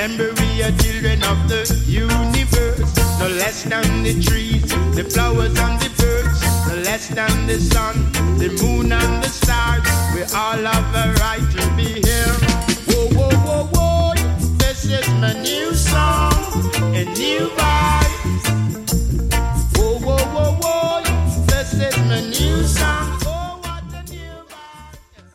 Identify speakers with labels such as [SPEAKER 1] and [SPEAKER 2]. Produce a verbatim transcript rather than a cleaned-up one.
[SPEAKER 1] Remember we are children of the universe, no less than the trees, the flowers and the birds, no less than the sun, the moon and the stars. We all have a right to be here.